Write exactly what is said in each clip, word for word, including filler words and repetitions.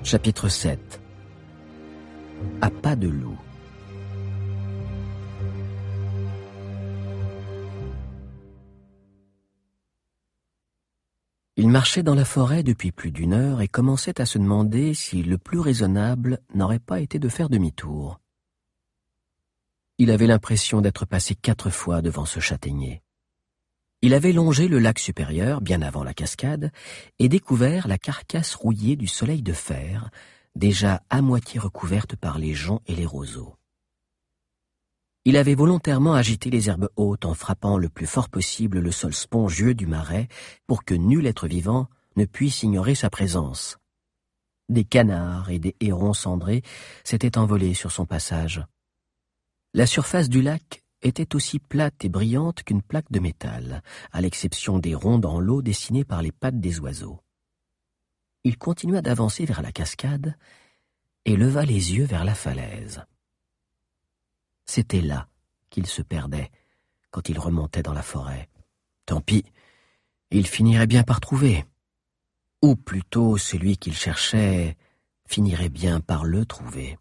Chapitre sept. À pas de loup. Il marchait dans la forêt depuis plus d'une heure et commençait à se demander si le plus raisonnable n'aurait pas été de faire demi-tour. Il avait l'impression d'être passé quatre fois devant ce châtaignier. Il avait longé le lac supérieur, bien avant la cascade, et découvert la carcasse rouillée du soleil de fer, déjà à moitié recouverte par les joncs et les roseaux. Il avait volontairement agité les herbes hautes en frappant le plus fort possible le sol spongieux du marais pour que nul être vivant ne puisse ignorer sa présence. Des canards et des hérons cendrés s'étaient envolés sur son passage. La surface du lac était aussi plate et brillante qu'une plaque de métal, à l'exception des ronds dans l'eau dessinées par les pattes des oiseaux. Il continua d'avancer vers la cascade et leva les yeux vers la falaise. C'était là qu'il se perdait quand il remontait dans la forêt. Tant pis, il finirait bien par trouver. Ou plutôt celui qu'il cherchait finirait bien par le trouver.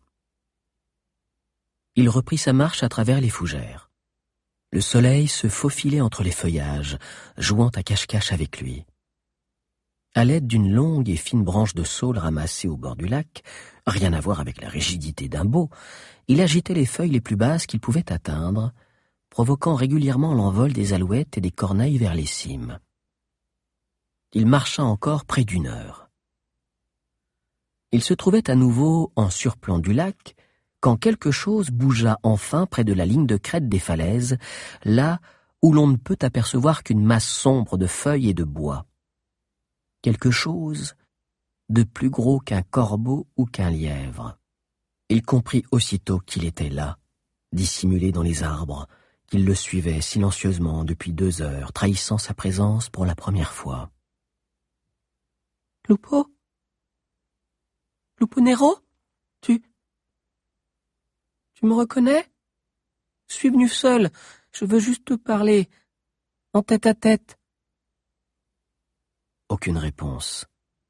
Il reprit sa marche à travers les fougères. Le soleil se faufilait entre les feuillages, jouant à cache-cache avec lui. À l'aide d'une longue et fine branche de saule ramassée au bord du lac, rien à voir avec la rigidité d'un bau, il agitait les feuilles les plus basses qu'il pouvait atteindre, provoquant régulièrement l'envol des alouettes et des corneilles vers les cimes. Il marcha encore près d'une heure. Il se trouvait à nouveau en surplomb du lac, quand quelque chose bougea enfin près de la ligne de crête des falaises, là où l'on ne peut apercevoir qu'une masse sombre de feuilles et de bois. Quelque chose de plus gros qu'un corbeau ou qu'un lièvre. Il comprit aussitôt qu'il était là, dissimulé dans les arbres, qu'il le suivait silencieusement depuis deux heures, trahissant sa présence pour la première fois. « Lupo ? Lupo Nero ? Tu... Tu me reconnais ? Je suis venu seul, je veux juste te parler, en tête à tête. » Aucune réponse.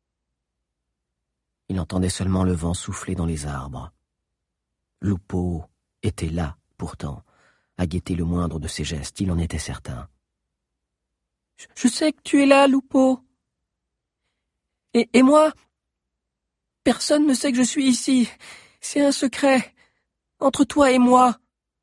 Il entendait seulement le vent souffler dans les arbres. Lupo était là, pourtant, à guetter le moindre de ses gestes, il en était certain. Je, je sais que tu es là, Lupo. Et, et moi, personne ne sait que je suis ici. C'est un secret, entre toi et moi.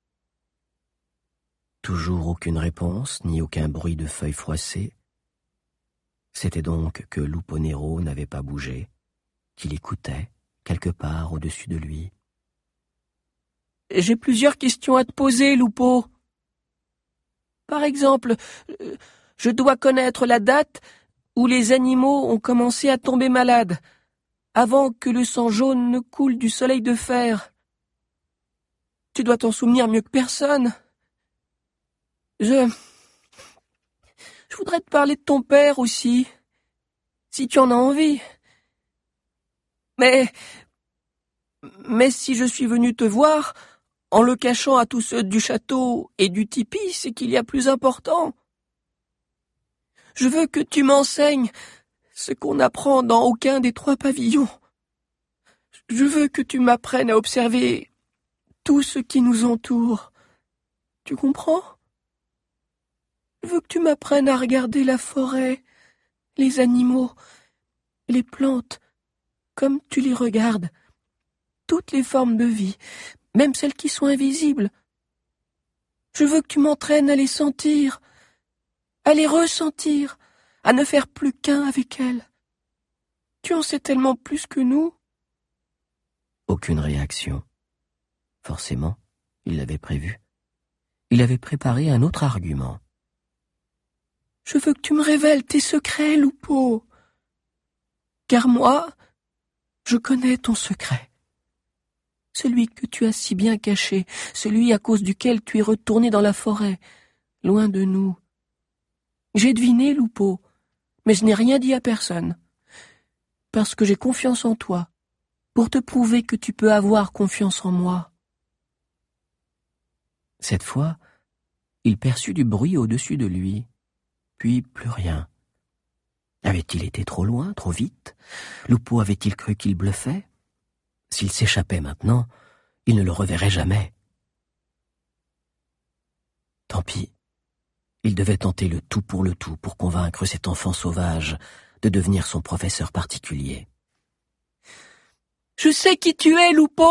Toujours aucune réponse, ni aucun bruit de feuilles froissées. C'était donc que Lupo Nero n'avait pas bougé, qu'il écoutait, quelque part au-dessus de lui. J'ai plusieurs questions à te poser, Lupo. Par exemple, je dois connaître la date où les animaux ont commencé à tomber malades, avant que le sang jaune ne coule du soleil de fer. Tu dois t'en souvenir mieux que personne. Je... Je voudrais te parler de ton père aussi, si tu en as envie. Mais... Mais si je suis venu te voir, en le cachant à tous ceux du château et du tipi, c'est qu'il y a plus important. Je veux que tu m'enseignes ce qu'on n'apprend dans aucun des trois pavillons. Je veux que tu m'apprennes à observer tout ce qui nous entoure. Tu comprends ? Je veux que tu m'apprennes à regarder la forêt, les animaux, les plantes, comme tu les regardes, toutes les formes de vie, même celles qui sont invisibles. Je veux que tu m'entraînes à les sentir, à les ressentir, à ne faire plus qu'un avec elles. Tu en sais tellement plus que nous. Aucune réaction. Forcément, il l'avait prévu. Il avait préparé un autre argument. Je veux que tu me révèles tes secrets, Lupo. Car moi, je connais ton secret. Celui que tu as si bien caché, celui à cause duquel tu es retourné dans la forêt, loin de nous. J'ai deviné, Lupo, mais je n'ai rien dit à personne. Parce que j'ai confiance en toi, pour te prouver que tu peux avoir confiance en moi. Cette fois, il perçut du bruit au-dessus de lui, puis plus rien. Avait-il été trop loin, trop vite? Lupo avait-il cru qu'il bluffait? S'il s'échappait maintenant, il ne le reverrait jamais. Tant pis. Il devait tenter le tout pour le tout pour convaincre cet enfant sauvage de devenir son professeur particulier. « Je sais qui tu es, Lupo !»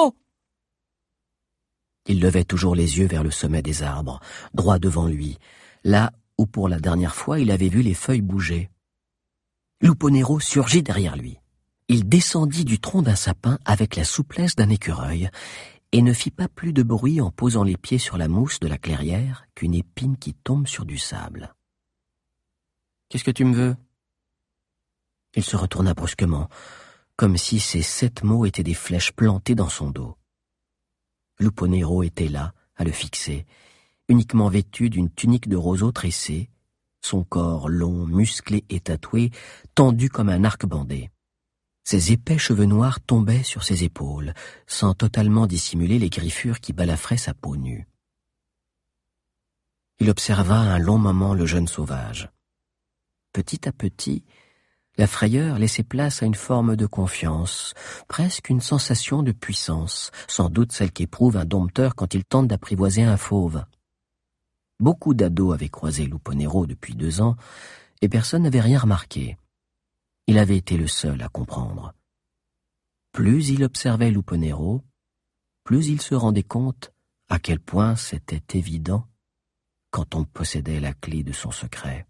Il levait toujours les yeux vers le sommet des arbres, droit devant lui, là où pour la dernière fois il avait vu les feuilles bouger. Lupo Nero surgit derrière lui. Il descendit du tronc d'un sapin avec la souplesse d'un écureuil et ne fit pas plus de bruit en posant les pieds sur la mousse de la clairière qu'une épine qui tombe sur du sable. « Qu'est-ce que tu me veux ?» Il se retourna brusquement, comme si ces sept mots étaient des flèches plantées dans son dos. Lupo Nero était là, à le fixer, uniquement vêtu d'une tunique de roseau tressée, son corps long, musclé et tatoué, tendu comme un arc bandé. Ses épais cheveux noirs tombaient sur ses épaules, sans totalement dissimuler les griffures qui balafraient sa peau nue. Il observa un long moment le jeune sauvage. Petit à petit, la frayeur laissait place à une forme de confiance, presque une sensation de puissance, sans doute celle qu'éprouve un dompteur quand il tente d'apprivoiser un fauve. Beaucoup d'ados avaient croisé Lupo Nero depuis deux ans, et personne n'avait rien remarqué. Il avait été le seul à comprendre. Plus il observait Lupo Nero, plus il se rendait compte à quel point c'était évident quand on possédait la clé de son secret.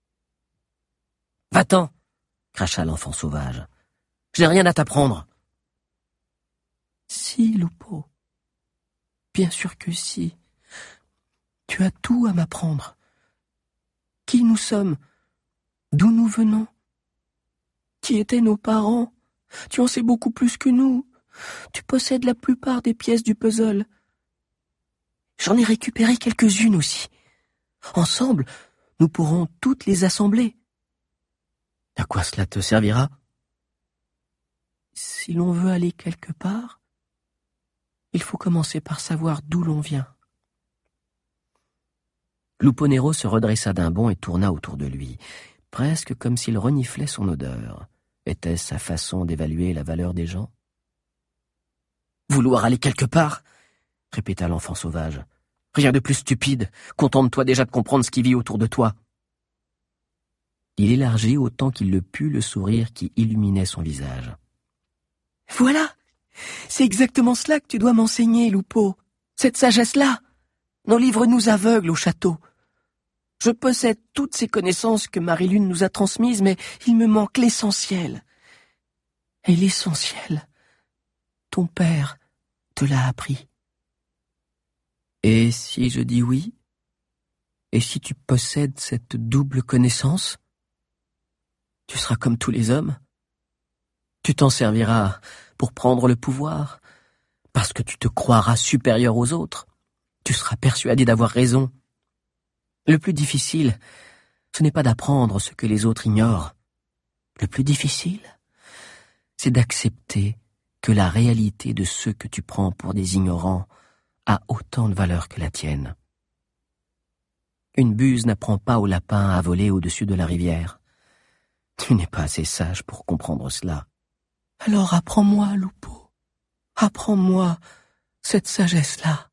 « Va-t'en !» cracha l'enfant sauvage. « Je n'ai rien à t'apprendre. »« Si, Lupo. Bien sûr que si. Tu as tout à m'apprendre. Qui nous sommes? D'où nous venons? Qui étaient nos parents? Tu en sais beaucoup plus que nous. Tu possèdes la plupart des pièces du puzzle. J'en ai récupéré quelques-unes aussi. Ensemble, nous pourrons toutes les assembler. » À quoi cela te servira? Si l'on veut aller quelque part, il faut commencer par savoir d'où l'on vient. Lupo Nero se redressa d'un bond et tourna autour de lui, presque comme s'il reniflait son odeur. Était-ce sa façon d'évaluer la valeur des gens? « Vouloir aller quelque part ?» répéta l'enfant sauvage. « Rien de plus stupide. Contente-toi déjà de comprendre ce qui vit autour de toi. » Il élargit autant qu'il le put le sourire qui illuminait son visage. « Voilà! C'est exactement cela que tu dois m'enseigner, Lupo. Cette sagesse-là. Nos livres nous aveuglent au château. Je possède toutes ces connaissances que Marie-Lune nous a transmises, mais il me manque l'essentiel. Et l'essentiel, ton père te l'a appris. » Et si je dis oui? Et si tu possèdes cette double connaissance? Tu seras comme tous les hommes. Tu t'en serviras pour prendre le pouvoir, parce que tu te croiras supérieur aux autres. Tu seras persuadé d'avoir raison. Le plus difficile, ce n'est pas d'apprendre ce que les autres ignorent. Le plus difficile, c'est d'accepter que la réalité de ceux que tu prends pour des ignorants a autant de valeur que la tienne. Une buse n'apprend pas au lapin à voler au-dessus de la rivière. Tu n'es pas assez sage pour comprendre cela. Alors apprends-moi, Lupo. Apprends-moi cette sagesse-là.